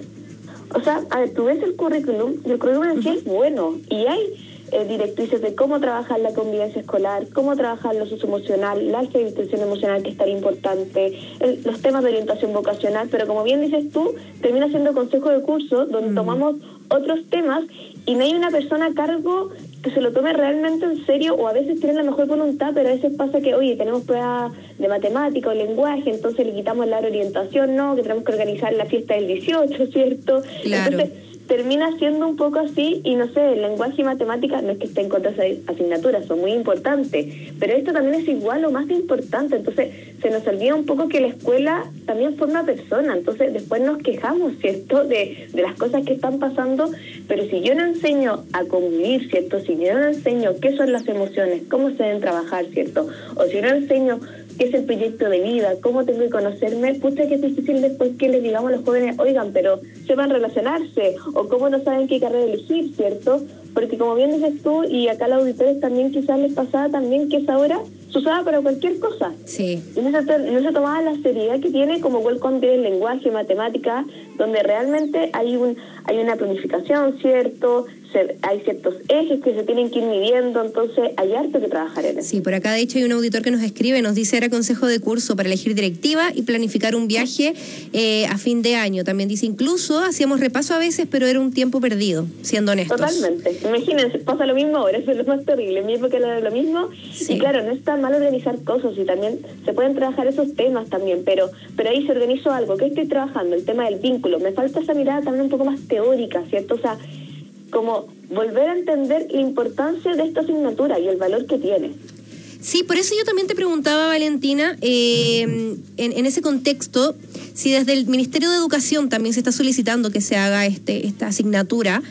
O sea, a ver, tú ves el currículum, y el currículum en sí es bueno, y hay eh, directrices de cómo trabajar la convivencia escolar, cómo trabajar lo socioemocional, la alfabetización emocional, que es tan importante, el, los temas de orientación vocacional, pero como bien dices tú, termina siendo consejo de curso, donde mm. tomamos otros temas, y no hay una persona a cargo que se lo tome realmente en serio, o a veces tienen la mejor voluntad, pero a veces pasa que, oye, tenemos pruebas de matemática o lenguaje, entonces le quitamos la orientación, no, que tenemos que organizar la fiesta del dieciocho, ¿cierto?
Claro.
Entonces termina siendo un poco así, y no sé, el lenguaje y matemática, no es que esté en contra de esas asignaturas, son muy importantes, pero esto también es igual o más importante. Entonces se nos olvida un poco que la escuela también forma persona, entonces después nos quejamos, ¿cierto?, de, de las cosas que están pasando, pero si yo no enseño a convivir, ¿cierto?, si yo no enseño qué son las emociones, cómo se deben trabajar, ¿cierto?, o si no enseño qué es el proyecto de vida, cómo tengo que conocerme, pucha que es difícil después que les digamos a los jóvenes, oigan, pero sepan relacionarse, o cómo no saben qué carrera elegir, ¿cierto? Porque como bien dices tú, y acá a los auditores también quizás les pasaba también que esa hora se usaba para cualquier cosa.
Sí.
Y no se, no se tomaba la seriedad que tiene como Welcome tiene el lenguaje, matemática, donde realmente hay un hay una planificación, ¿cierto? Se, hay ciertos ejes que se tienen que ir midiendo, entonces hay harto que trabajar en eso.
Sí, por acá de hecho hay un auditor que nos escribe, nos dice era consejo de curso para elegir directiva y planificar un viaje eh, a fin de año. También dice, incluso hacíamos repaso a veces, pero era un tiempo perdido, siendo honestos.
Totalmente. Imagínense, pasa lo mismo ahora, eso es lo más terrible. En mi época era lo mismo, sí. Y claro, no está mal organizar cosas, y también se pueden trabajar esos temas también, pero pero ahí se organizó algo. ¿Qué estoy trabajando? El tema del vínculo. Me falta esa mirada también un poco más teórica, ¿cierto? O sea, como volver a entender la importancia de esta asignatura y el valor que tiene.
Sí, por eso yo también te preguntaba, Valentina, eh, en, en ese contexto, si desde el Ministerio de Educación también se está solicitando que se haga este esta asignatura,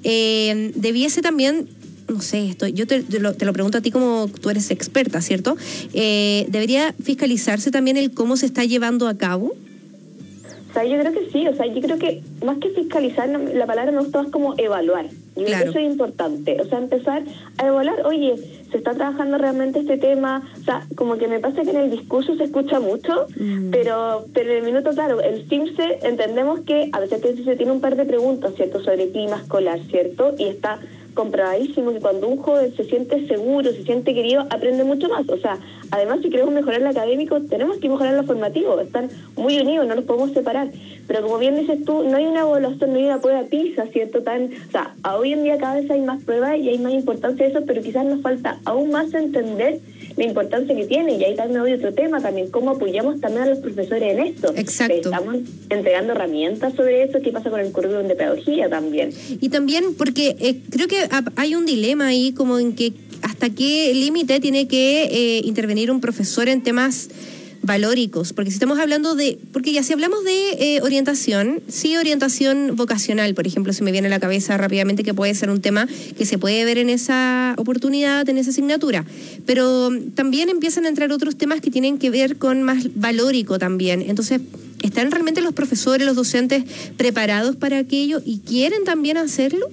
eh, debiese también, no sé, esto, yo te, te, lo, te lo pregunto a ti como tú eres experta, ¿cierto? Eh, ¿Debería fiscalizarse también el cómo se está llevando a cabo?
O sea, yo creo que sí, o sea, yo creo que más que fiscalizar, la palabra me gusta más como evaluar. Y
Claro.
eso es importante, o sea, empezar a evaluar, oye, ¿se está trabajando realmente este tema? O sea, como que me pasa que en el discurso se escucha mucho,
Mm.
pero pero en el minuto, claro, el CIMSE entendemos que a veces que se tiene un par de preguntas, ¿cierto?, sobre clima escolar, ¿cierto? Y está comprobadísimo que cuando un joven se siente seguro, se siente querido, aprende mucho más. O sea, además, si queremos mejorar lo académico, tenemos que mejorar lo formativo. Están muy unidos, no los podemos separar. Pero como bien dices tú, no hay una evaluación, no hay una prueba PISA, ¿cierto? Tan, o sea, hoy en día cada vez hay más pruebas y hay más importancia de eso, pero quizás nos falta aún más entender la importancia que tiene. Y ahí también hay otro tema también, cómo apoyamos también a los profesores en esto.
Exacto.
Estamos entregando herramientas sobre eso, qué pasa con el currículum de pedagogía también.
Y también porque eh, creo que ha- hay un dilema ahí como en que hasta qué límite tiene que eh, intervenir un profesor en temas valóricos, porque si estamos hablando de, porque ya si hablamos de eh, orientación, sí, orientación vocacional, por ejemplo, se me viene a la cabeza rápidamente que puede ser un tema que se puede ver en esa oportunidad, en esa asignatura, pero también empiezan a entrar otros temas que tienen que ver con más valórico también. Entonces, ¿están realmente los profesores, los docentes preparados para aquello y quieren también hacerlo?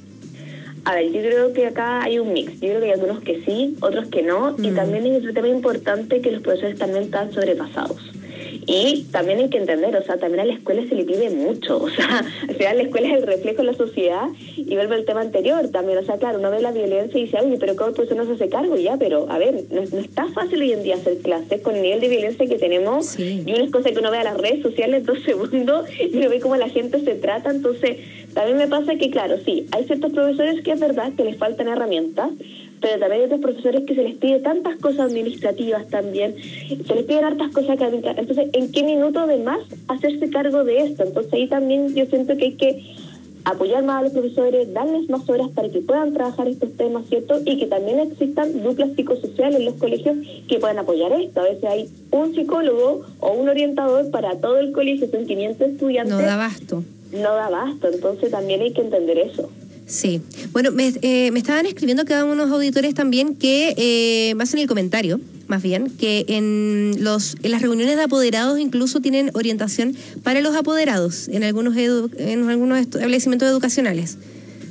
A ver, yo creo que acá hay un mix. Yo creo que hay algunos que sí, otros que no. Y también es otro tema importante que los profesores también están sobrepasados. Y también hay que entender, o sea, también a la escuela se le pide mucho. O sea, al final la escuela es el reflejo de la sociedad. Y vuelve al tema anterior también. O sea, claro, uno ve la violencia y dice, oye, pero ¿cómo el profesor no se hace cargo? Ya, pero a ver, no, no está fácil hoy en día hacer clases con el nivel de violencia que tenemos.
Sí.
Y una es cosa que uno ve a las redes sociales en dos segundos y uno ve cómo la gente se trata. Entonces, también me pasa que, claro, sí, hay ciertos profesores que es verdad que les faltan herramientas, pero también hay otros profesores que se les pide tantas cosas administrativas también, se les piden hartas cosas académicas. Entonces, ¿en qué minuto de más hacerse cargo de esto? Entonces, ahí también yo siento que hay que apoyar más a los profesores, darles más horas para que puedan trabajar estos temas, ¿cierto? Y que también existan duplas psicosociales en los colegios que puedan apoyar esto. A veces hay un psicólogo o un orientador para todo el colegio, son quinientos estudiantes.
No da abasto.
No da abasto, entonces también hay que entender eso.
Sí. Bueno, me, eh, me estaban escribiendo cada uno de los auditores también que, eh, más en el comentario, más bien, que en los en las reuniones de apoderados incluso tienen orientación para los apoderados en algunos edu, en algunos establecimientos educacionales,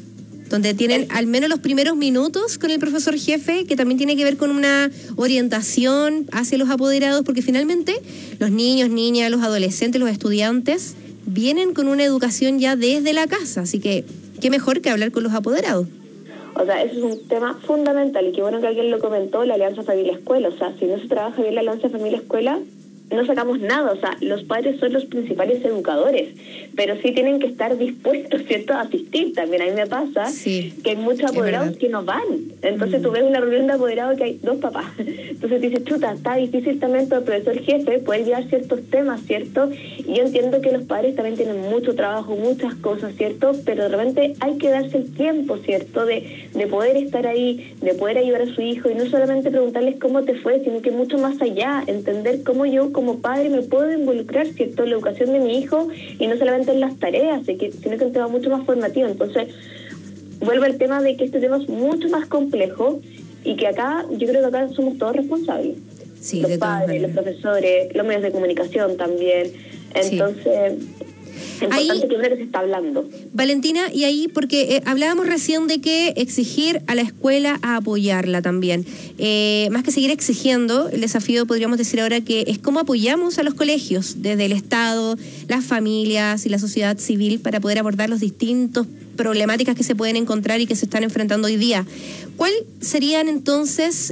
donde tienen al menos los primeros minutos con el profesor jefe, que también tiene que ver con una orientación hacia los apoderados, porque finalmente los niños, niñas, los adolescentes, los estudiantes vienen con una educación ya desde la casa, así que qué mejor que hablar con los apoderados.
O sea, eso es un tema fundamental y qué bueno que alguien lo comentó, la alianza familia-escuela. O sea, si no se trabaja bien la alianza familia-escuela, no sacamos nada. O sea, los padres son los principales educadores, pero sí tienen que estar dispuestos, ¿cierto?, a asistir. También a mí me pasa
sí,
que hay muchos apoderados que no van. Entonces mm. tú ves una reunión de apoderados que hay dos papás. Entonces dices, chuta, está difícil también todo el profesor jefe poder llevar ciertos temas, ¿cierto? Y yo entiendo que los padres también tienen mucho trabajo, muchas cosas, ¿cierto? Pero de repente hay que darse el tiempo, ¿cierto?, de, de poder estar ahí, de poder ayudar a su hijo y no solamente preguntarles cómo te fue, sino que mucho más allá, entender cómo yo como padre me puedo involucrar, ¿cierto?, en la educación de mi hijo y no solamente en las tareas, sino que es un tema mucho más formativo. Entonces, vuelvo al tema de que este tema es mucho más complejo y que acá, yo creo que acá somos todos responsables.
Sí,
los
de
padres, los profesores, los medios de comunicación también. Entonces... Sí. Es importante ahí, que ver que se está hablando.
Valentina, y ahí, porque eh, hablábamos recién de que exigir a la escuela a apoyarla también. Eh, más que seguir exigiendo, el desafío podríamos decir ahora que es cómo apoyamos a los colegios, desde el Estado, las familias y la sociedad civil, para poder abordar los distintos problemáticas que se pueden encontrar y que se están enfrentando hoy día. ¿Cuáles serían entonces,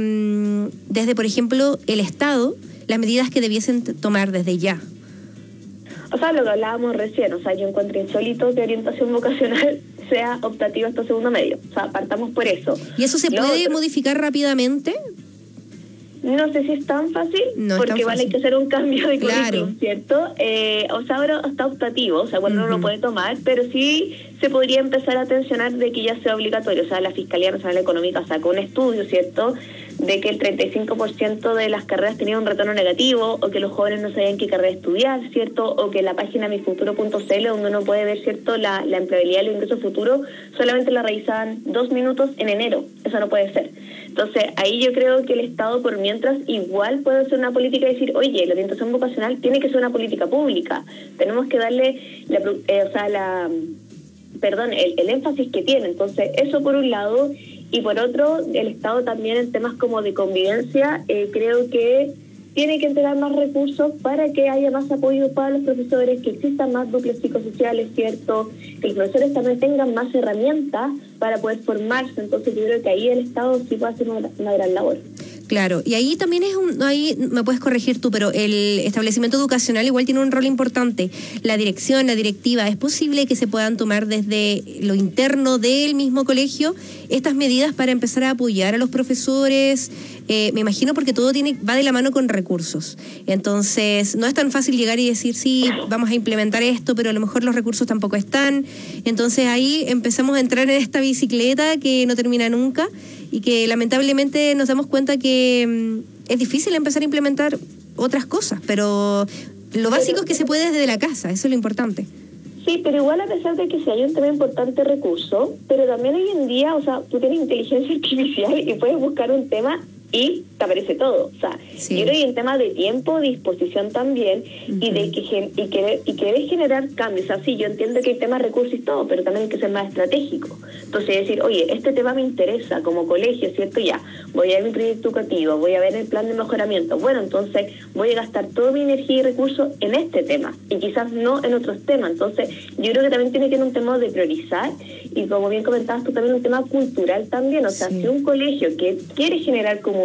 eh, desde, por ejemplo, el Estado, las medidas que debiesen tomar desde ya?
O sea, lo que hablábamos recién, o sea, yo encuentro insólito que orientación vocacional sea optativa hasta segundo medio. O sea, partamos por eso.
¿Y eso se
lo
puede
otro,
modificar rápidamente?
No sé si es tan fácil,
no
porque
es tan
vale,
fácil.
hay que hacer un cambio de currículum,
claro.
¿cierto? Eh, o sea, ahora está optativo, o sea, bueno, uh-huh. uno lo puede tomar, pero sí se podría empezar a tensionar de que ya sea obligatorio. O sea, la Fiscalía Nacional Económica sacó un estudio, ¿cierto?, de que el treinta y cinco por ciento de las carreras tenían un retorno negativo, o que los jóvenes no sabían qué carrera estudiar, ¿cierto?, o que la página mi futuro punto c l, donde uno puede ver, ¿cierto?, la, la empleabilidad y el ingreso futuro, solamente la revisaban dos minutos en enero. Eso no puede ser. Entonces, ahí yo creo que el Estado, por mientras, igual puede hacer una política y decir, oye, la orientación vocacional tiene que ser una política pública. Tenemos que darle, la, eh, o sea, la... perdón, el, el énfasis que tiene. Entonces, eso por un lado, y por otro, el Estado también en temas como de convivencia, eh, creo que tiene que entregar más recursos para que haya más apoyo para los profesores, que existan más núcleos psicosociales, ¿cierto? Que los profesores también tengan más herramientas para poder formarse. Entonces yo creo que ahí el Estado sí puede hacer una, una gran labor.
Claro, y ahí también es un, ahí me puedes corregir tú, pero el establecimiento educacional igual tiene un rol importante. La dirección, la directiva, ¿es posible que se puedan tomar desde lo interno del mismo colegio estas medidas para empezar a apoyar a los profesores? Eh, me imagino porque todo tiene va de la mano con recursos. Entonces, no es tan fácil llegar y decir, sí, vamos a implementar esto, pero a lo mejor los recursos tampoco están. Entonces, ahí empezamos a entrar en esta bicicleta que no termina nunca y que lamentablemente nos damos cuenta que mm, es difícil empezar a implementar otras cosas, pero lo básico es que se puede desde la casa, eso es lo importante.
Sí, pero igual a pesar de que sí hay un tema importante recurso, pero también hoy en día, o sea, tú tienes inteligencia artificial y puedes buscar un tema y te aparece todo. O sea, sí. Yo creo que en tema de tiempo, disposición también, uh-huh. y de que y querer, y querer generar cambios. O sea, sí, yo entiendo que hay temas, recursos y todo, pero también hay que ser más estratégico. Entonces, decir, oye, este tema me interesa como colegio, ¿cierto? Ya, voy a ver mi proyecto educativo, voy a ver el plan de mejoramiento. Bueno, entonces voy a gastar toda mi energía y recursos en este tema y quizás no en otros temas. Entonces, yo creo que también tiene que ser un tema de priorizar y, como bien comentabas tú, también un tema cultural también. O sea, sí. Si un colegio que quiere generar comunidad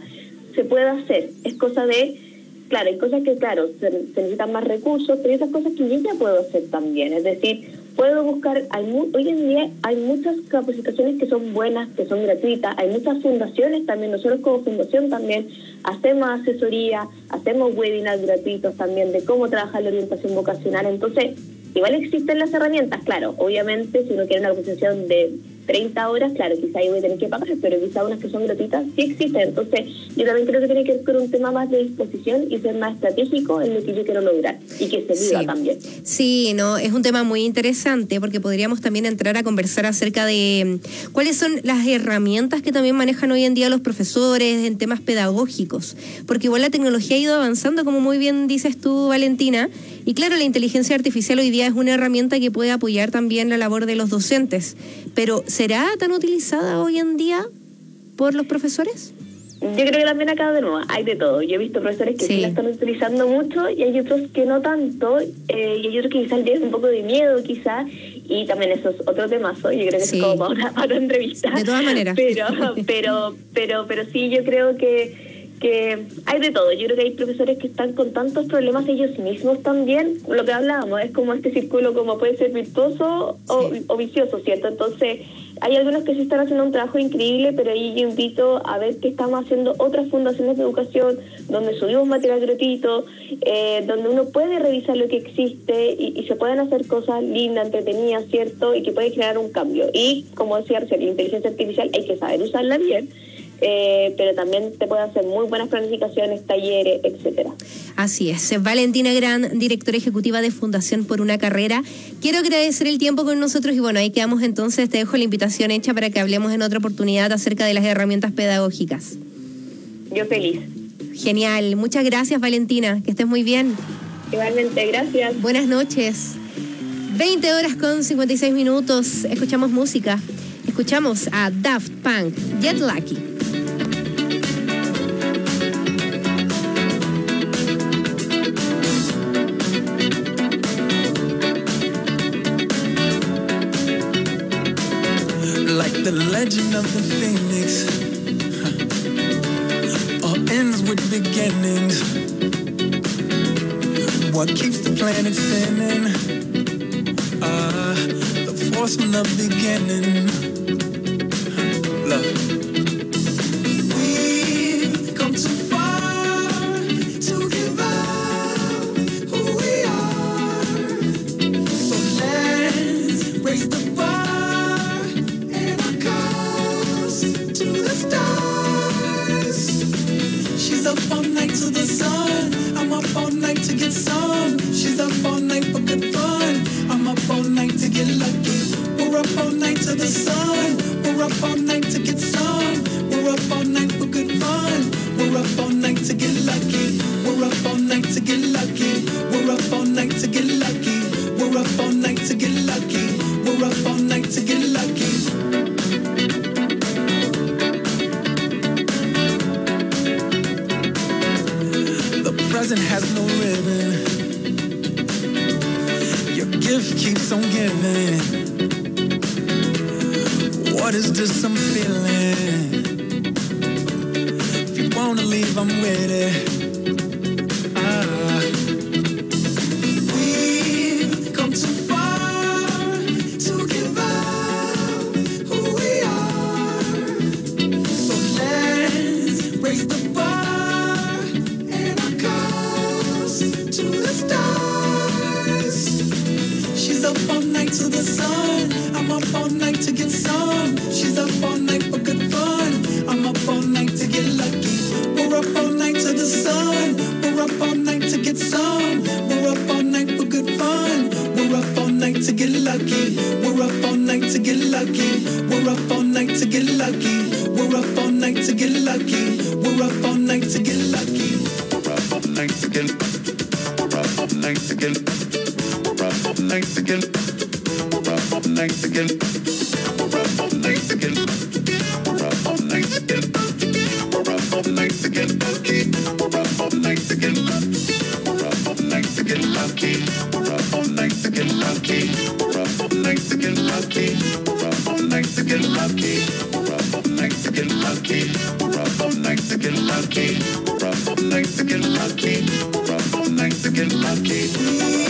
se puede hacer, es cosa de, claro, hay cosas que, claro, se, se necesitan más recursos, pero hay esas cosas que yo ya puedo hacer también, es decir, puedo buscar, hay mu- hoy en día hay muchas capacitaciones que son buenas, que son gratuitas, hay muchas fundaciones también, nosotros como fundación también hacemos asesoría, hacemos webinars gratuitos también de cómo trabajar la orientación vocacional. Entonces, igual existen las herramientas, claro, obviamente si uno quiere una capacitación de treinta horas, claro, quizá ahí voy a tener que pagar, pero quizá unas que son gratuitas sí existen. Entonces, yo también creo que tiene que ver con un tema más de disposición y ser más estratégico en lo que yo quiero lograr y que se viva sí. también.
Sí, no, es un tema muy interesante porque podríamos también entrar a conversar acerca de cuáles son las herramientas que también manejan hoy en día los profesores en temas pedagógicos, porque igual la tecnología ha ido avanzando, como muy bien dices tú, Valentina, y claro, la inteligencia artificial hoy día es una herramienta que puede apoyar también la labor de los docentes, pero ¿será tan utilizada hoy en día por los profesores?
Yo creo que también acá de nuevo hay de todo. Yo he visto profesores que sí, sí la están utilizando mucho y hay otros que no tanto, eh, y hay otros que quizás tienen un poco de miedo quizás, y también eso es otro temazo. Yo creo que sí. Es como para una, para una entrevista.
De todas maneras.
Pero, pero, pero, pero sí, yo creo que que hay de todo. Yo creo que hay profesores que están con tantos problemas ellos mismos también. Lo que hablábamos es como este círculo, como puede ser virtuoso o, sí. o vicioso, ¿cierto? Entonces, hay algunos que sí están haciendo un trabajo increíble, pero ahí yo invito a ver que estamos haciendo otras fundaciones de educación, donde subimos material gratuito, eh, donde uno puede revisar lo que existe y, y se pueden hacer cosas lindas, entretenidas, ¿cierto? Y que puede generar un cambio. Y, como decía recién, la inteligencia artificial hay que saber usarla bien, Eh, pero también te puede hacer muy buenas planificaciones, talleres, etcétera.
Así es. Valentina Gran, directora ejecutiva de Fundación por una Carrera. Quiero agradecer el tiempo con nosotros y bueno, ahí quedamos entonces. Te dejo la invitación hecha para que hablemos en otra oportunidad acerca de las herramientas pedagógicas.
Yo feliz.
Genial. Muchas gracias, Valentina. Que estés muy bien.
Igualmente, gracias.
Buenas noches. veinte horas con cincuenta y seis minutos. Escuchamos música. Escuchamos a Daft Punk, Get Lucky.
Like the legend of the phoenix, huh. All ends with beginnings. What keeps the planet spinning? Uh, the force from the beginning. Huh. Love. We've come too far to give up who we are. So let's raise the bar. Up all night to the sun. I'm up all night to get some. She's up all night for good fun. I'm up all night to get lucky. We're up all night to the sun. We're up all night to get some. We're up all night for good fun. We're up all night to get lucky. We're up all night to get lucky. We're up all night to get lucky. We're up all night to get lucky. We're up present has no ribbon. Your gift keeps on giving. What is this I'm feeling? If you wanna leave, I'm with it. Ah. We've come too far to give up who we are. So let's raise the bar and our cups to the stars. She's up all night to the sun. I'm up all night to get some. She's up all night for good fun. I'm up all night to get lucky. We're up all night to the sun. We're up all night to get some. We're up all night for good fun. We're up all night to get lucky. We're up all night to get lucky. We're up all night to get lucky. We're up all night to get lucky. We're up all night to get lucky. We're up all night to get. We're up all night to get. We're up all night to get. We're up all night to get. We're up all night to get. We're up all night to get. We're up all night to get lucky. We're up all night to get. We're up all night to get lucky. We're up all night to get lucky. We're up all night to get lucky. We're up all night to get lucky. We're up all night to get lucky. We're up all night to get lucky. We're up all night to get lucky. We're up all night to get lucky.